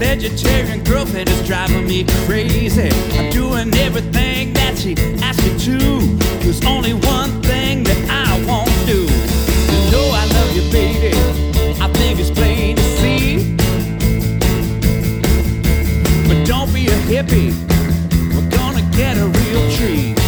vegetarian girlfriend is driving me crazy. I'm doing everything that she asked me to. There's only one thing that I won't do. You know I love you, baby, I think it's plain to see. But don't be a hippie, we're gonna get a real tree.